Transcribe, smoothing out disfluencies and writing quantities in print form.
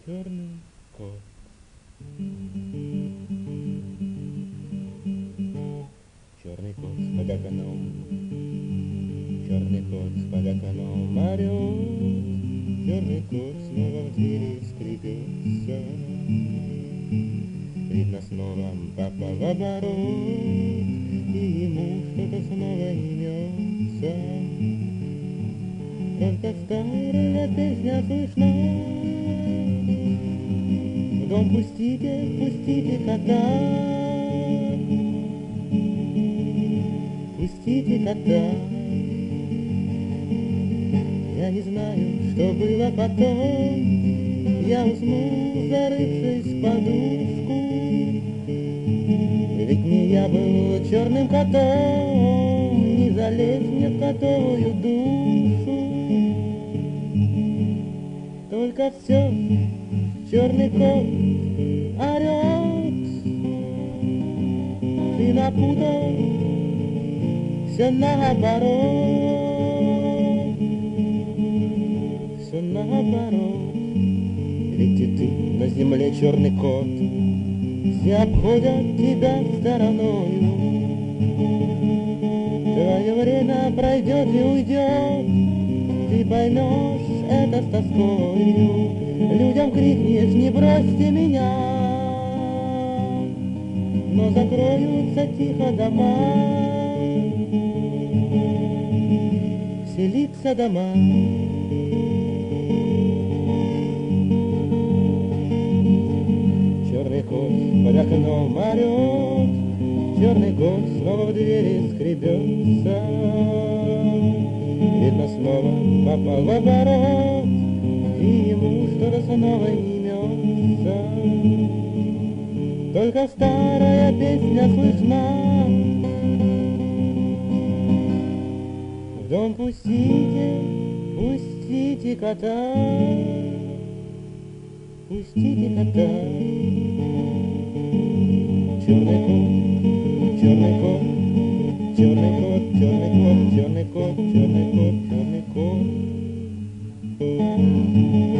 Черный кот. Черный кот под окном, черный кот под окном орет, черный кот снова в двери скребется. Видно, снова попал в оборот, и ему что-то снова имется. Только старая песня слышна: в дом пустите, пустите кота, пустите кота. Я не знаю, что было потом, я уснул, зарывшись в подушку. Ведь не я был черным котом, не залезть мне в котовую душу. Только все черный кот орет, ты напутал все наоборот, все наоборот. Ведь и ты на земле черный кот, все обходят тебя стороною. Твое время пройдет и уйдет, ты поймешь это с тоскою. Людям крикнешь: не бросьте меня, но закроются тихо дома, все лица дома. Черный кот под окном орет, черный кот снова в двери скребется. Видно, снова попал в оборот, и ему что-то снова имется. Только старая песня слышна: в дом пустите, пустите кота, пустите кота. Черный кот, черный кот, черный кот, черный кот, черный кот, черный кот, черный кот.